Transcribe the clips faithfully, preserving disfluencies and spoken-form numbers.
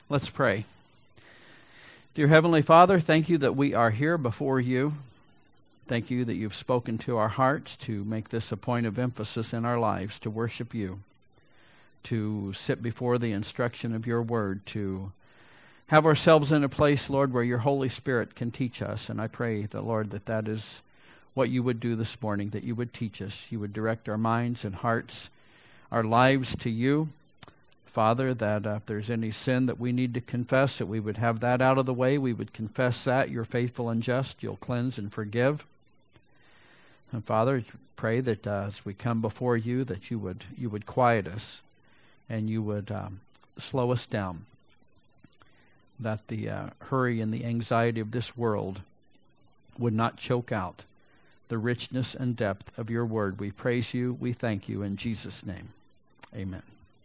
Let's pray. Dear Heavenly Father, thank you that we are here before you. Thank you that you've spoken to our hearts to make this a point of emphasis in our lives, to worship you, to sit before the instruction of your word, to have ourselves in a place, Lord, where your Holy Spirit can teach us. And I pray that, Lord, that that is what you would do this morning, that you would teach us. You would direct our minds and hearts, our lives to you. Father, that uh, if there's any sin that we need to confess, that we would have that out of the way. We would confess that. You're faithful and just. You'll cleanse and forgive. And Father, pray that uh, as we come before you, that you would you would quiet us and you would um, slow us down. That the uh, hurry and the anxiety of this world would not choke out the richness and depth of your word. We praise you. We thank you in Jesus' name. Amen.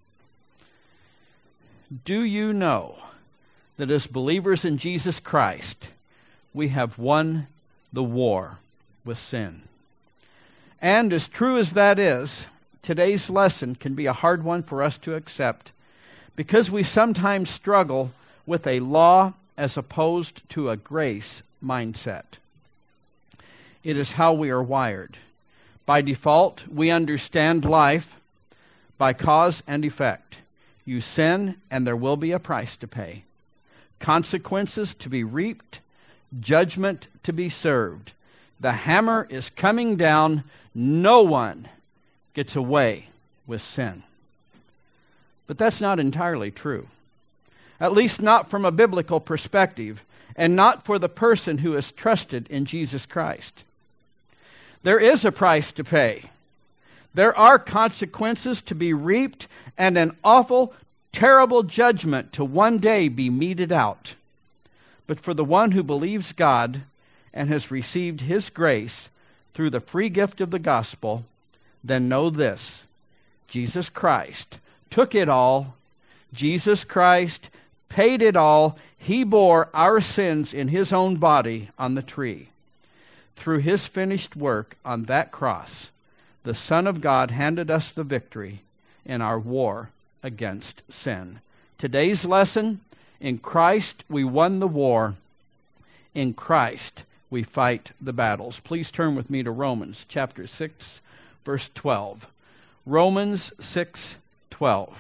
Do you know that as believers in Jesus Christ, we have won the war with sin? And as true as that is, today's lesson can be a hard one for us to accept because we sometimes struggle with a law as opposed to a grace mindset. It is how we are wired. By default, we understand life by cause and effect. You sin, and there will be a price to pay. Consequences to be reaped, judgment to be served. The hammer is coming down. No one gets away with sin. But that's not entirely true. At least not from a biblical perspective, and not for the person who has trusted in Jesus Christ. There is a price to pay. There are consequences to be reaped and an awful, terrible judgment to one day be meted out. But for the one who believes God and has received his grace through the free gift of the gospel, then know this: Jesus Christ took it all. Jesus Christ paid it all. He bore our sins in his own body on the tree. Through his finished work on that cross, the Son of God handed us the victory in our war against sin. Today's lesson: in Christ we won the war. In Christ we fight the battles. Please turn with me to Romans chapter six, verse twelve. Romans six twelve.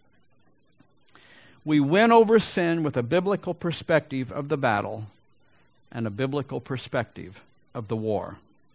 We win over sin with a biblical perspective of the battle and a biblical perspective of the war.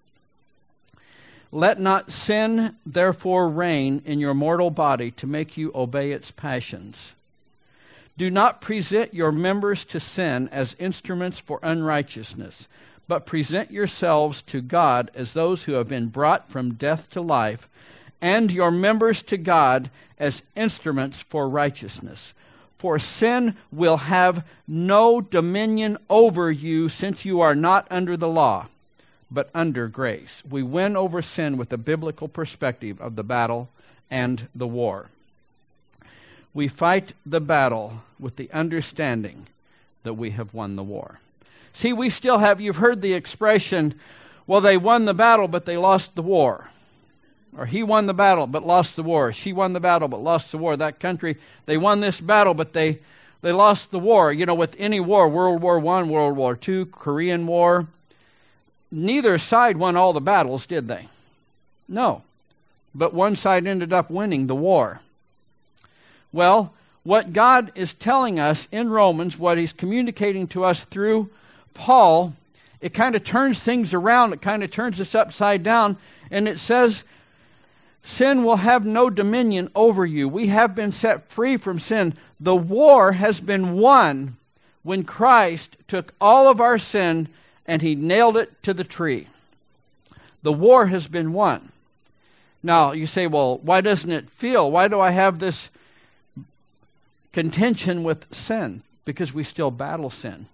Let not sin, therefore, reign in your mortal body to make you obey its passions. Do not present your members to sin as instruments for unrighteousness, but present yourselves to God as those who have been brought from death to life, and your members to God as instruments for righteousness. For sin will have no dominion over you, since you are not under the law, but under grace. We win over sin with the biblical perspective of the battle and the war. We fight the battle with the understanding that we have won the war. See, we still have, you've heard the expression, well, they won the battle, but they lost the war. Or he won the battle, but lost the war. She won the battle, but lost the war. That country, they won this battle, but they, they lost the war. You know, with any war, World War One, World War Two, Korean War, neither side won all the battles, did they? No. But one side ended up winning the war. Well, what God is telling us in Romans, what he's communicating to us through Paul, it kind of turns things around. It kind of turns us upside down. And it says, sin will have no dominion over you. We have been set free from sin. The war has been won when Christ took all of our sin and he nailed it to the tree. The war has been won. Now, you say, well, why doesn't it feel? Why do I have this contention with sin? Because we still battle sin.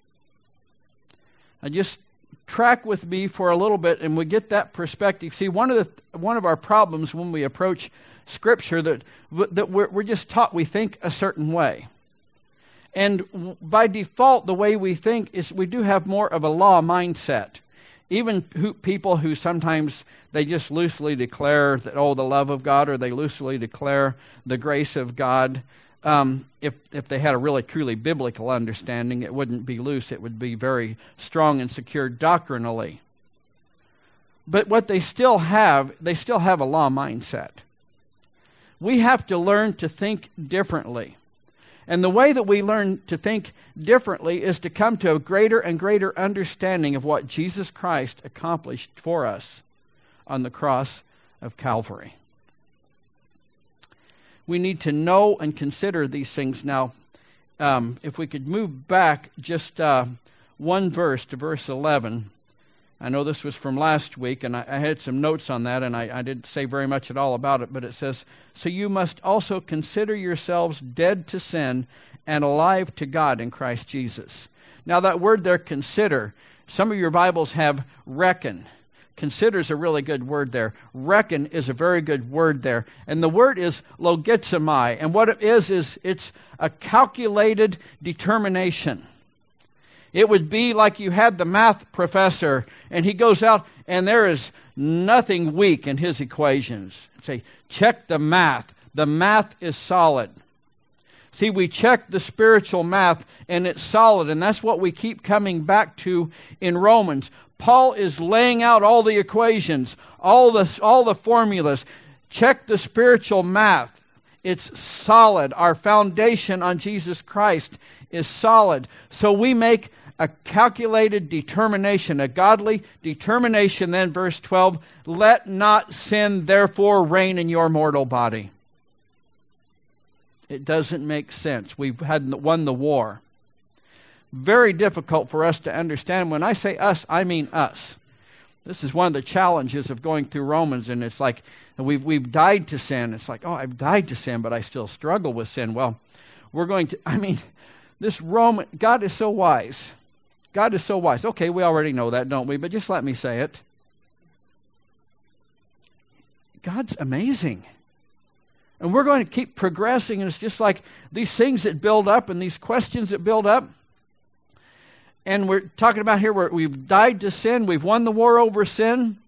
I just track with me for a little bit and we get that perspective. See, one of the one of our problems when we approach Scripture that that we're, we're just taught we think a certain way. And by default, the way we think is we do have more of a law mindset. Even who, people who sometimes they just loosely declare that, oh, the love of God, or they loosely declare the grace of God. Um, if, if they had a really truly biblical understanding, it wouldn't be loose. It would be very strong and secure doctrinally. But what they still have, they still have a law mindset. We have to learn to think differently. And the way that we learn to think differently is to come to a greater and greater understanding of what Jesus Christ accomplished for us on the cross of Calvary. We need to know and consider these things. Now, um, if we could move back just uh, one verse to verse eleven. I know this was from last week, and I, I had some notes on that, and I, I didn't say very much at all about it, but it says, "So you must also consider yourselves dead to sin and alive to God in Christ Jesus." Now that word there, consider, some of your Bibles have reckon. Consider is a really good word there. Reckon is a very good word there. And the word is logizomai. And what it is, is it's a calculated determination. It would be like you had the math professor, and he goes out, and there is nothing weak in his equations. Say, check the math. The math is solid. See, we check the spiritual math, and it's solid, and that's what we keep coming back to in Romans. Paul is laying out all the equations, all the, all the formulas. Check the spiritual math. It's solid. Our foundation on Jesus Christ is solid. So we make a calculated determination, a godly determination. Then verse twelve, "Let not sin therefore reign in your mortal body." It doesn't make sense. We've had won the war. Very difficult for us to understand. When I say us, I mean us. This is one of the challenges of going through Romans, and it's like we've we've died to sin. It's like, oh, I've died to sin, but I still struggle with sin. Well, we're going to, I mean, this Roman, God is so wise. God is so wise. Okay, we already know that, don't we? But just let me say it. God's amazing. And we're going to keep progressing, and it's just like these things that build up and these questions that build up. And we're talking about here where we've died to sin. We've won the war over sin.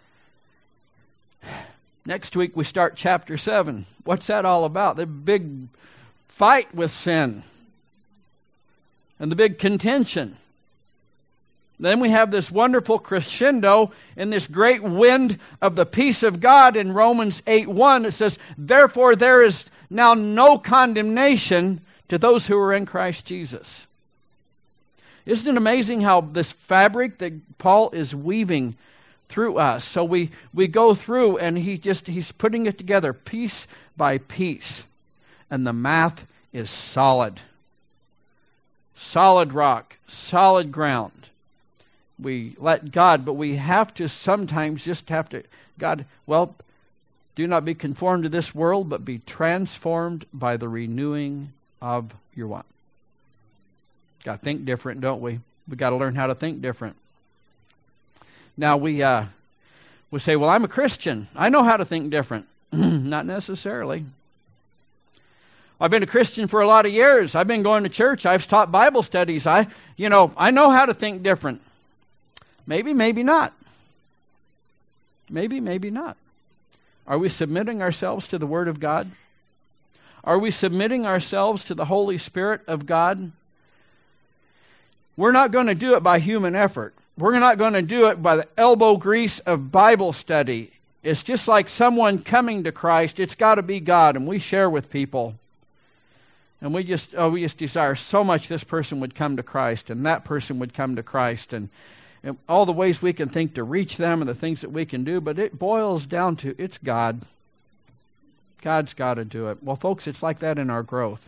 Next week we start chapter seven. What's that all about? The big fight with sin. And the big contention. Then we have this wonderful crescendo in this great wind of the peace of God in Romans eight one. It says, "Therefore there is now no condemnation to those who are in Christ Jesus." Isn't it amazing how this fabric that Paul is weaving through us? So we, we go through, and he just he's putting it together piece by piece. And the math is solid. Solid rock, solid ground. We let God, but we have to sometimes just have to, God, well, do not be conformed to this world, but be transformed by the renewing of your what? Got to think different, don't we? We got to learn how to think different. Now we uh, we say, well, I'm a Christian. I know how to think different. Not necessarily. I've been a Christian for a lot of years. I've been going to church. I've taught Bible studies. I, you know, I know how to think different. Maybe, maybe not. Maybe, maybe not. Are we submitting ourselves to the Word of God? Are we submitting ourselves to the Holy Spirit of God? We're not going to do it by human effort. We're not going to do it by the elbow grease of Bible study. It's just like someone coming to Christ. It's got to be God, and we share with people. And we just, oh, we just desire so much this person would come to Christ, and that person would come to Christ, and, and all the ways we can think to reach them and the things that we can do, but it boils down to, it's God. God's got to do it. Well, folks, it's like that in our growth.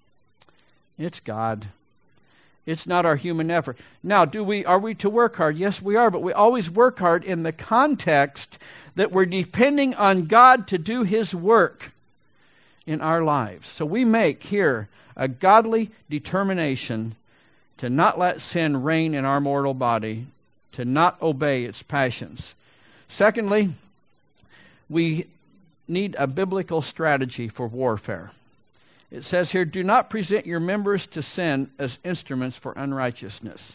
It's God. It's not our human effort. Now, do we are we to work hard? Yes, we are, but we always work hard in the context that we're depending on God to do His work in our lives. So we make here a godly determination to not let sin reign in our mortal body, to not obey its passions. Secondly, we need a biblical strategy for warfare. It says here, do not present your members to sin as instruments for unrighteousness.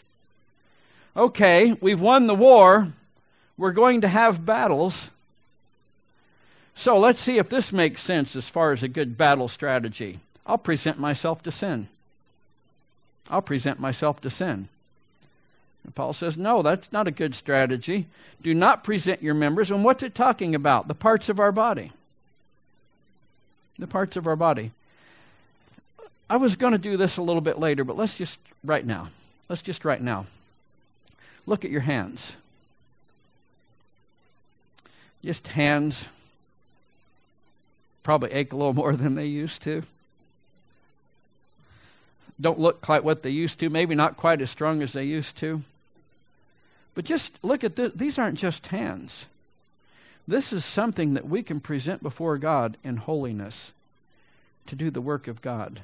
Okay, we've won the war. We're going to have battles. So let's see if this makes sense as far as a good battle strategy. I'll present myself to sin. I'll present myself to sin. And Paul says, no, that's not a good strategy. Do not present your members. And what's it talking about? The parts of our body. The parts of our body. I was going to do this a little bit later, but let's just right now. Let's just right now. Look at your hands. Just hands probably ache a little more than they used to. Don't look quite what they used to, maybe not quite as strong as they used to. But just look at this. These aren't just hands. This is something that we can present before God in holiness to do the work of God.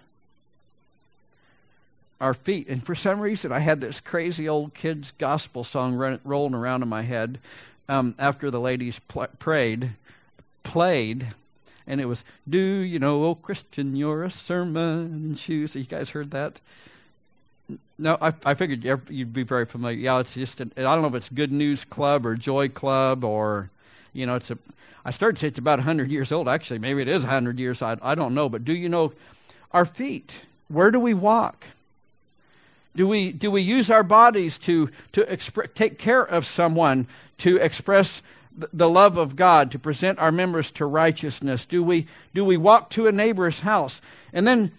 Our feet, and for some reason I had this crazy old kids gospel song run, rolling around in my head um, after the ladies pl- prayed, played, and it was, do you know, oh Christian, you're a sermon in shoes. You guys heard that? No, I, I figured you'd be very familiar. Yeah, it's just, an, I don't know if it's Good News Club or Joy Club or, you know, it's a, I started to say it's about one hundred years old. Actually, maybe it is one hundred years. I, I don't know. But do you know, our feet, where do we walk? Do we do we use our bodies to to expre- take care of someone, to express th- the love of God, to present our members to righteousness? Do we do we walk to a neighbor's house? And then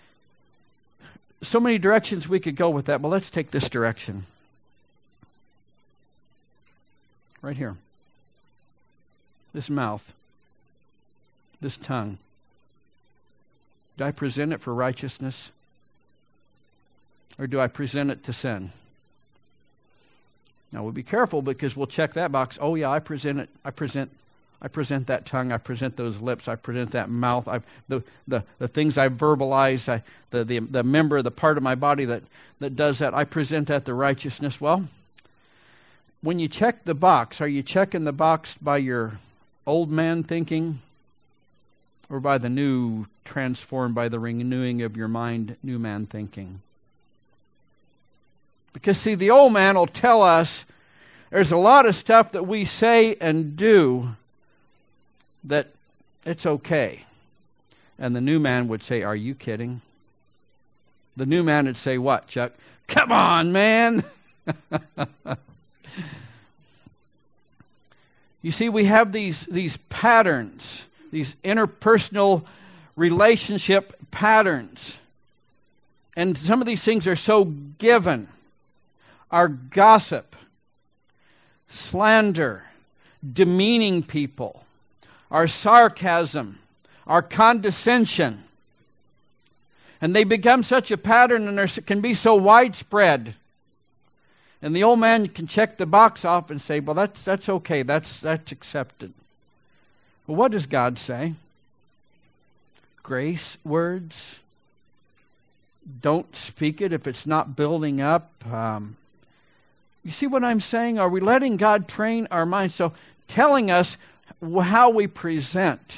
so many directions we could go with that, but let's take this direction. Right here. This mouth. This tongue. Do I present it for righteousness? Or do I present it to sin? Now we'll be careful because we'll check that box. Oh yeah, I present it. I present. I present that tongue. I present those lips. I present that mouth. I, the, the the things I verbalize. I, the the the member, the part of my body that that does that. I present that to righteousness. Well, when you check the box, are you checking the box by your old man thinking, or by the new, transformed by the renewing of your mind, new man thinking? Because, see, the old man will tell us there's a lot of stuff that we say and do that it's okay. And the new man would say, are you kidding? The new man would say, what, Chuck? Come on, man! You see, we have these, these patterns, these interpersonal relationship patterns. And some of these things are so given. Our gossip, slander, demeaning people, our sarcasm, our condescension. And they become such a pattern and can be so widespread. And the old man can check the box off and say, well, that's that's okay, that's that's accepted. Well, what does God say? Grace words. Don't speak it if it's not building up. Um, You see what I'm saying? Are we letting God train our minds? So telling us how we present.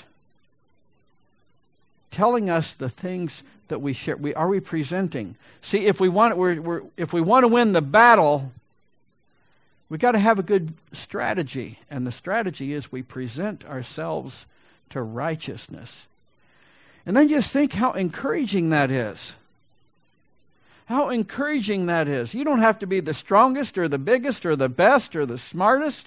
Telling us the things that we share. We, are we presenting? See, if we want we're, we're, if we want to win the battle, we've got to have a good strategy. And the strategy is we present ourselves to righteousness. And then just think how encouraging that is. How encouraging that is. You don't have to be the strongest or the biggest or the best or the smartest.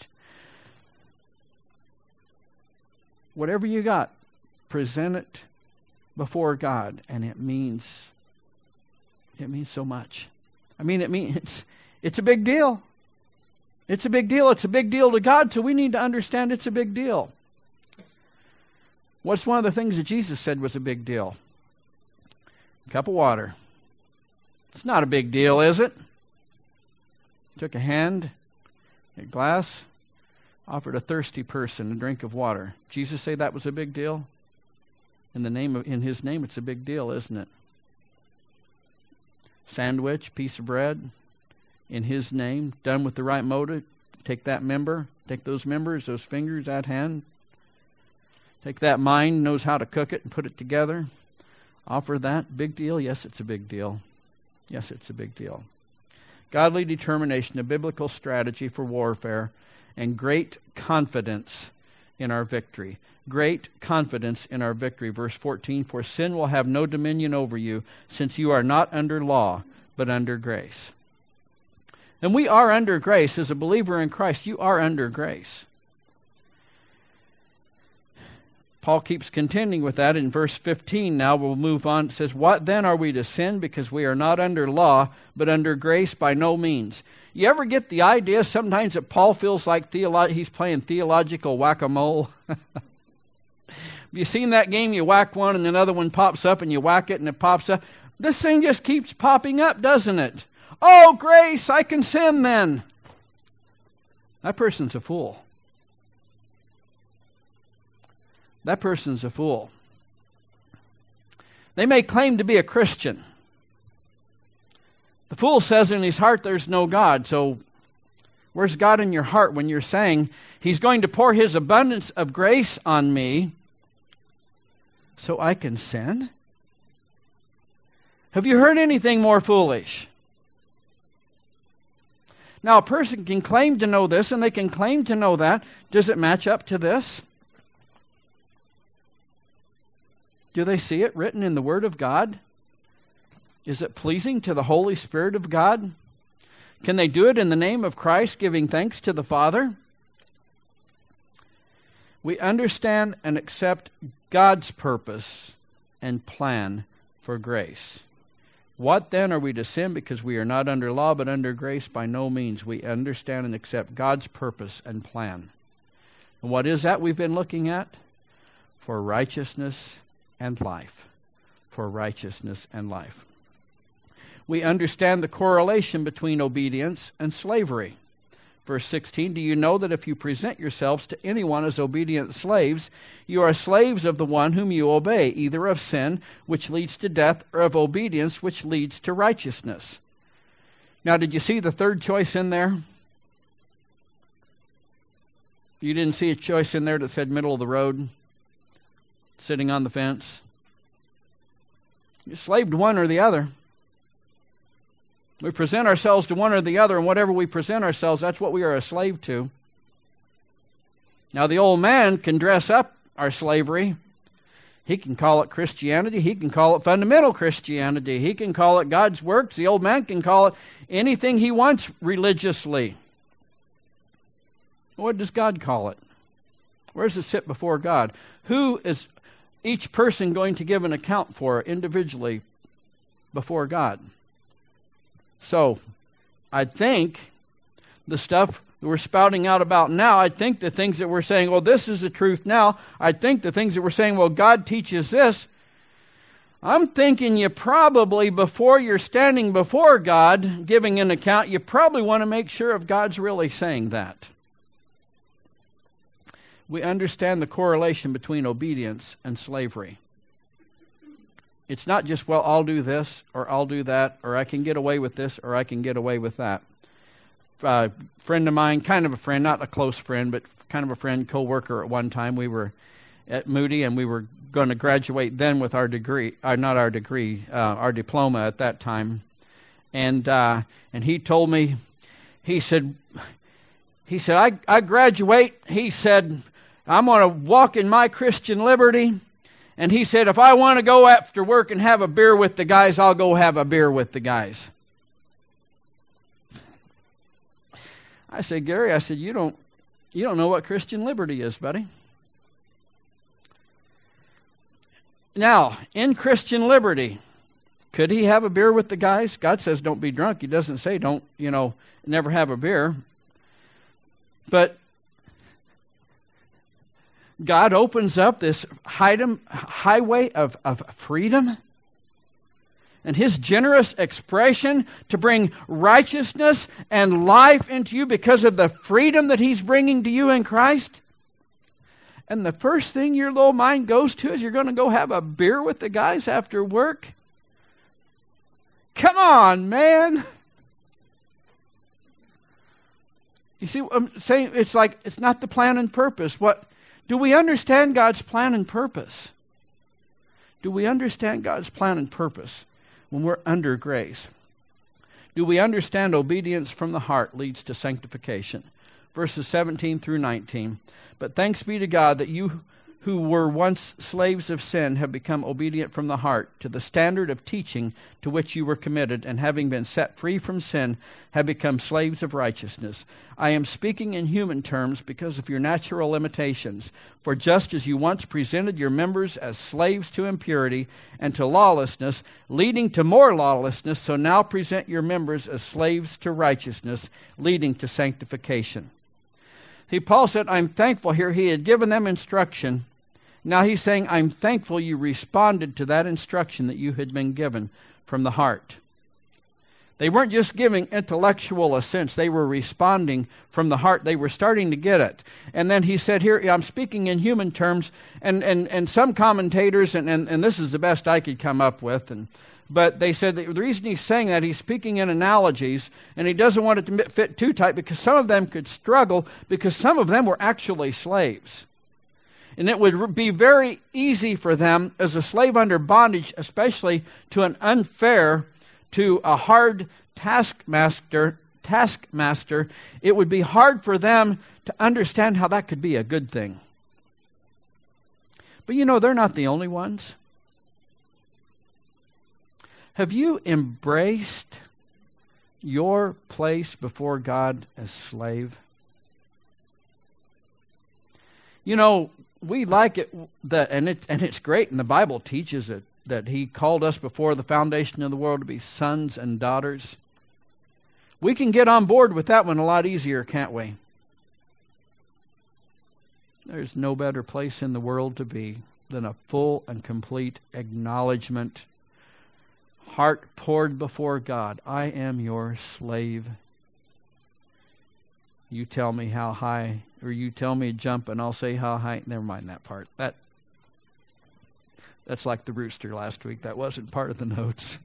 Whatever you got, present it before God, and it means it means so much. I mean, it means it's it's a big deal. It's a big deal. It's a big deal to God, so we need to understand it's a big deal. What's one of the things that Jesus said was a big deal? A cup of water. It's not a big deal, is it? Took a hand, a glass, offered a thirsty person a drink of water. Jesus say that was a big deal? In the name of, in his name, it's a big deal, isn't it? Sandwich, piece of bread, in his name, done with the right motive. Take that member, take those members, those fingers, that hand. Take that mind, knows how to cook it and put it together. Offer that. Big deal? Yes, it's a big deal. Yes, it's a big deal. Godly determination, a biblical strategy for warfare, and great confidence in our victory. Great confidence in our victory. Verse fourteen, for sin will have no dominion over you, since you are not under law, but under grace. And we are under grace. As a believer in Christ, you are under grace. Paul keeps contending with that in verse fifteen. Now we'll move on. It says, what then are we to sin because we are not under law, but under grace? By no means. You ever get the idea sometimes that Paul feels like theolo- he's playing theological whack-a-mole? Have you seen that game? You whack one and another one pops up and you whack it and it pops up. This thing just keeps popping up, doesn't it? Oh, grace, I can sin then. That person's a fool. That person's a fool. They may claim to be a Christian. The fool says in his heart there's no God. So where's God in your heart when you're saying he's going to pour his abundance of grace on me so I can sin? Have you heard anything more foolish? Now, a person can claim to know this and they can claim to know that. Does it match up to this? Do they see it written in the Word of God? Is it pleasing to the Holy Spirit of God? Can they do it in the name of Christ, giving thanks to the Father? We understand and accept God's purpose and plan for grace. What then are we to sin because we are not under law but under grace? By no means. We understand and accept God's purpose and plan. And what is that we've been looking at? For righteousness and life. For righteousness and life. We understand the correlation between obedience and slavery. Verse sixteen, do you know that if you present yourselves to anyone as obedient slaves, you are slaves of the one whom you obey, either of sin, which leads to death, or of obedience, which leads to righteousness. Now, did you see the third choice in there? You didn't see a choice in there that said middle of the road, sitting on the fence? You're slave to one or the other. We present ourselves to one or the other, and whatever we present ourselves, that's what we are a slave to. Now, the old man can dress up our slavery. He can call it Christianity. He can call it fundamental Christianity. He can call it God's works. The old man can call it anything he wants religiously. What does God call it? Where does it sit before God? Who is each person going to give an account for individually before God? So, I think the stuff that we're spouting out about now, I think the things that we're saying, well, this is the truth now. I think the things that we're saying, well, God teaches this. I'm thinking you probably, before you're standing before God, giving an account, you probably want to make sure if God's really saying that. We understand the correlation between obedience and slavery. It's not just, well, I'll do this, or I'll do that, or I can get away with this, or I can get away with that. A uh, friend of mine, kind of a friend, not a close friend, but kind of a friend, co-worker at one time, we were at Moody, and we were going to graduate then with our degree, uh, not our degree, uh, our diploma at that time. And uh, and he told me, he said, he said, I, I graduate, he said, I'm going to walk in my Christian liberty. And he said, if I want to go after work and have a beer with the guys, I'll go have a beer with the guys. I said, Gary, I said, you don't, you don't know what Christian liberty is, buddy. Now, in Christian liberty, could he have a beer with the guys? God says don't be drunk. He doesn't say don't, you know, never have a beer. But God opens up this highway of, of freedom and his generous expression to bring righteousness and life into you because of the freedom that he's bringing to you in Christ. And the first thing your little mind goes to is you're going to go have a beer with the guys after work? Come on, man. You see what I'm saying? It's like, it's not the plan and purpose. What do we understand God's plan and purpose? Do we understand God's plan and purpose when we're under grace? Do we understand obedience from the heart leads to sanctification? verses seventeen through nineteen. But thanks be to God that you who were once slaves of sin have become obedient from the heart to the standard of teaching to which you were committed, and having been set free from sin, have become slaves of righteousness. I am speaking in human terms because of your natural limitations. For just as you once presented your members as slaves to impurity and to lawlessness, leading to more lawlessness, so now present your members as slaves to righteousness, leading to sanctification. See, Paul said, I'm thankful here. He had given them instruction. Now he's saying, I'm thankful you responded to that instruction that you had been given from the heart. They weren't just giving intellectual assents. They were responding from the heart. They were starting to get it. And then he said here, I'm speaking in human terms, and, and, and some commentators, and, and, and this is the best I could come up with, and but they said that the reason he's saying that, he's speaking in analogies, and he doesn't want it to fit too tight because some of them could struggle because some of them were actually slaves. And it would be very easy for them as a slave under bondage, especially to an unfair, to a hard taskmaster, taskmaster, it would be hard for them to understand how that could be a good thing. But you know, they're not the only ones. Have you embraced your place before God as slave? You know, we like it, that, and it, and it's great, and the Bible teaches it, that He called us before the foundation of the world to be sons and daughters. We can get on board with that one a lot easier, can't we? There's no better place in the world to be than a full and complete acknowledgement, heart poured before God. I am your slave. You tell me how high, or you tell me jump and I'll say how high. Never mind that part. That That's like the rooster last week. That wasn't part of the notes.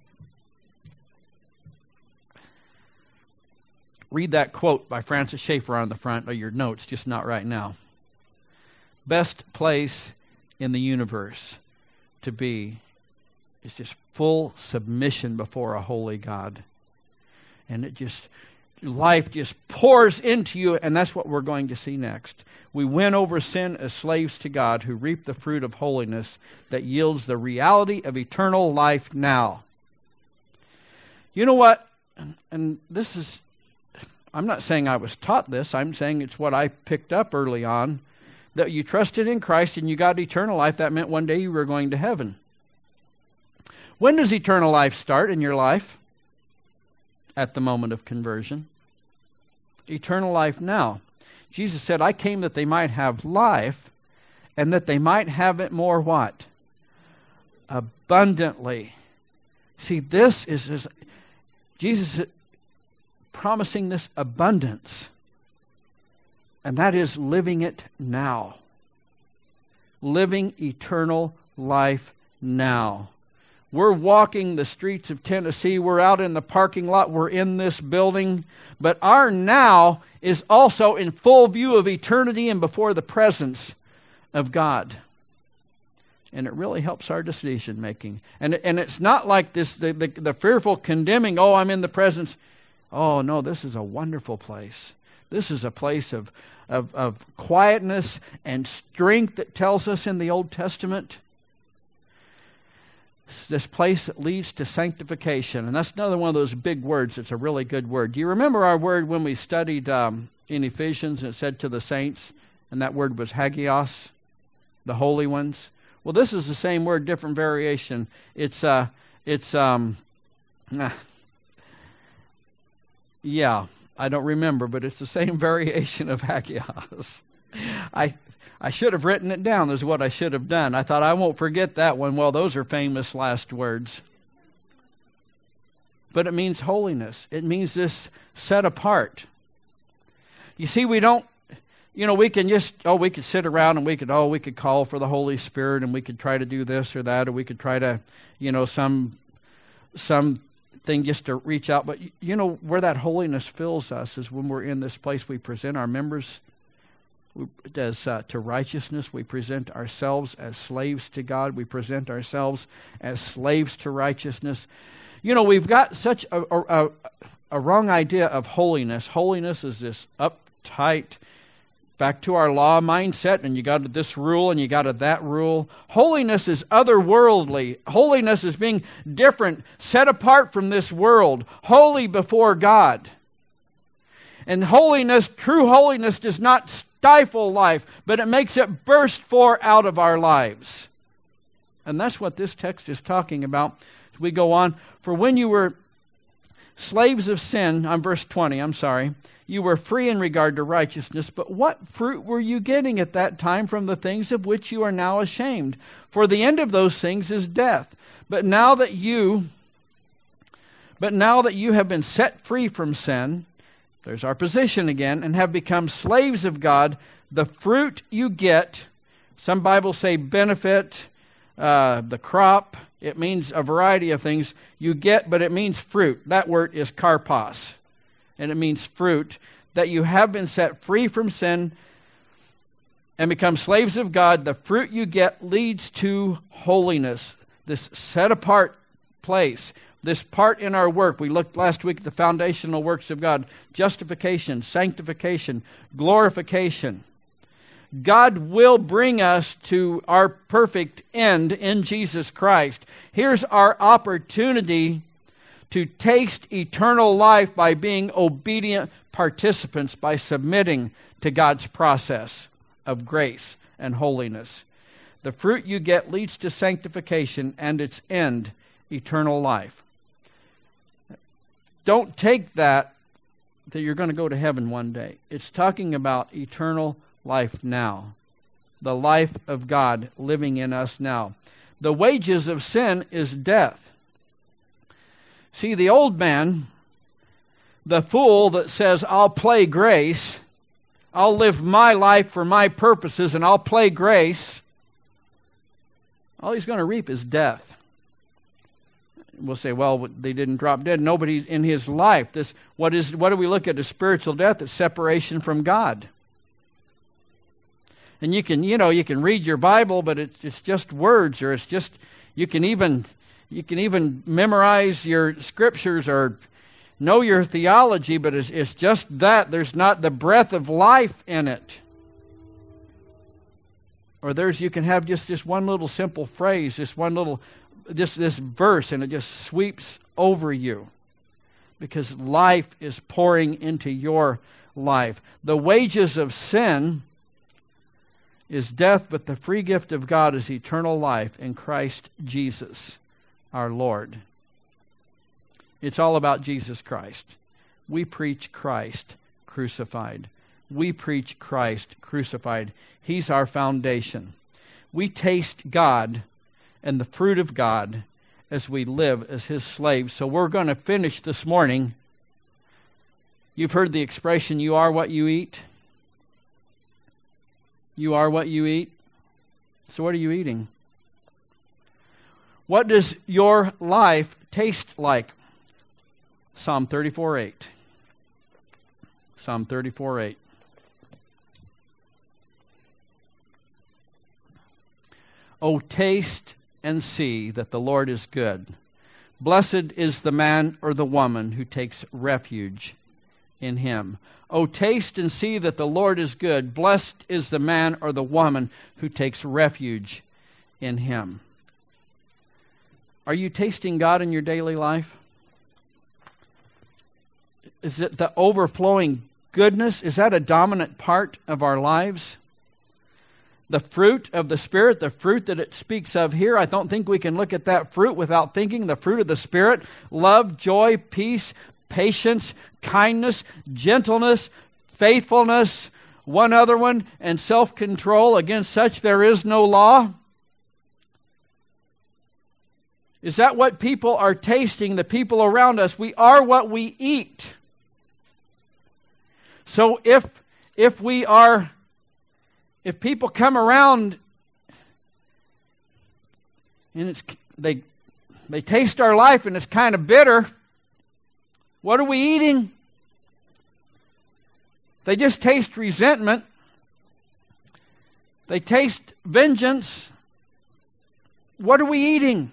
Read that quote by Francis Schaeffer on the front of your notes, just not right now. Best place in the universe to be is just full submission before a holy God. And it just, life just pours into you, and that's what we're going to see next. We win over sin as slaves to God who reap the fruit of holiness that yields the reality of eternal life now. You know what? And, and this is, I'm not saying I was taught this. I'm saying it's what I picked up early on. That you trusted in Christ and you got eternal life. That meant one day you were going to heaven. When does eternal life start in your life? At the moment of conversion. Eternal life now. Jesus said, I came that they might have life, and that they might have it more what? Abundantly. See, this is, is Jesus is promising this abundance. And that is living it now. Living eternal life now. We're walking the streets of Tennessee. We're out in the parking lot. We're in this building. But our now is also in full view of eternity and before the presence of God. And it really helps our decision making. And, and it's not like this, the, the, the fearful condemning, oh, I'm in the presence. Oh, no, this is a wonderful place. This is a place of, of, of quietness and strength that tells us in the Old Testament. This place that leads to sanctification. And that's another one of those big words. It's a really good word. Do you remember our word when we studied um, in Ephesians, and it said to the saints, and that word was hagios, the holy ones? Well, this is the same word, different variation. It's, uh, it's, um, yeah, I don't remember, but it's the same variation of hagios. I I should have written it down. Is what I should have done. I thought I won't forget that one. Well, those are famous last words. But it means holiness. It means this set apart. You see, we don't, you know, we can just, oh, we could sit around and we could, oh, we could call for the Holy Spirit and we could try to do this or that, or we could try to, you know, some, some thing just to reach out. But, you know, where that holiness fills us is when we're in this place, we present our members as uh, to righteousness. We present ourselves as slaves to God. We present ourselves as slaves to righteousness. You know, we've got such a, a, a wrong idea of holiness. Holiness is this up tight. Back to our law mindset, and you got this rule and you got that rule. Holiness is otherworldly. Holiness is being different, set apart from this world, holy before God. And holiness, true holiness, does not stifle life, but it makes it burst forth out of our lives. And that's what this text is talking about. As we go on, for when you were slaves of sin, I'm verse twenty, I'm sorry, you were free in regard to righteousness, but what fruit were you getting at that time from the things of which you are now ashamed? For the end of those things is death. But now that you, but now that you have been set free from sin, there's our position again, and have become slaves of God, the fruit you get, some Bibles say benefit, uh, the crop, it means a variety of things you get, but it means fruit. That word is karpos. And it means fruit, that you have been set free from sin and become slaves of God. The fruit you get leads to holiness, this set-apart place, this part in our work. We looked last week at the foundational works of God: justification, sanctification, glorification. God will bring us to our perfect end in Jesus Christ. Here's our opportunity to taste eternal life by being obedient participants, by submitting to God's process of grace and holiness. The fruit you get leads to sanctification, and its end, eternal life. Don't take that that you're going to go to heaven one day. It's talking about eternal life now. The life of God living in us now. The wages of sin is death. See, the old man, the fool that says, I'll play grace, I'll live my life for my purposes, and I'll play grace, all he's going to reap is death. We'll say, well, they didn't drop dead. Nobody in his life. This, what is? What do we look at as spiritual death? It's separation from God. And you can, you know, you can read your Bible, but it's, it's just words, or it's just, you can even... You can even memorize your scriptures or know your theology, but it's, it's just that. There's not the breath of life in it. Or there's, you can have just, just one little simple phrase, just one little, this, this verse, and it just sweeps over you. Because life is pouring into your life. The wages of sin is death, but the free gift of God is eternal life in Christ Jesus, our Lord. It's all about Jesus Christ. We preach Christ crucified. We preach Christ crucified. He's our foundation. We taste God and the fruit of God as we live as His slaves. So we're going to finish this morning. You've heard the expression, you are what you eat. You are what you eat. So what are you eating? What does your life taste like? Psalm thirty-four eight. Psalm thirty-four eight. Oh, taste and see that the Lord is good. Blessed is the man or the woman who takes refuge in Him. Oh, taste and see that the Lord is good. Blessed is the man or the woman who takes refuge in Him. Are you tasting God in your daily life? Is it the overflowing goodness? Is that a dominant part of our lives? The fruit of the Spirit, the fruit that it speaks of here, I don't think we can look at that fruit without thinking the fruit of the Spirit: love, joy, peace, patience, kindness, gentleness, faithfulness, one other one, and self-control. Against such there is no law. Is that what people are tasting, the people around us? We are what we eat. So if if we are, if people come around and it's they they taste our life and it's kind of bitter, what are we eating? They just taste resentment. They taste vengeance. What are we eating?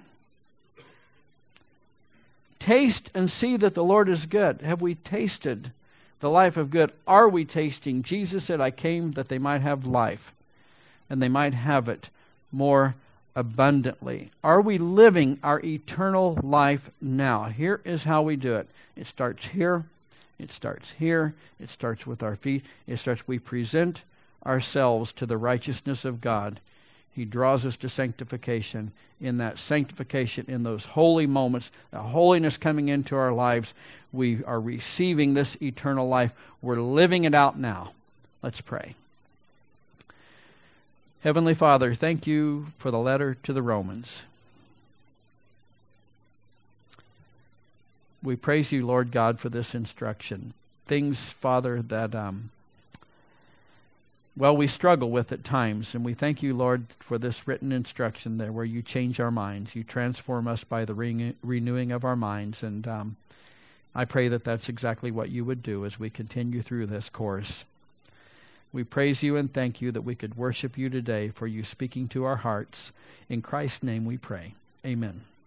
Taste and see that the Lord is good. Have we tasted? the life of good, are we tasting? Jesus said, I came that they might have life, and they might have it more abundantly. Are we living our eternal life now? Here is how we do it. It starts here. It starts here. It starts with our feet. It starts, we present ourselves to the righteousness of God. He draws us to sanctification. In that sanctification, in those holy moments, the holiness coming into our lives, we are receiving this eternal life. We're living it out now. Let's pray. Heavenly Father, thank you for the letter to the Romans. We praise you, Lord God, for this instruction. Things, Father, that, um, well, we struggle with at times. And we thank you, Lord, for this written instruction there where you change our minds. You transform us by the re- renewing of our minds. And um, I pray that that's exactly what you would do as we continue through this course. We praise you and thank you that we could worship you today for you speaking to our hearts. In Christ's name we pray. Amen.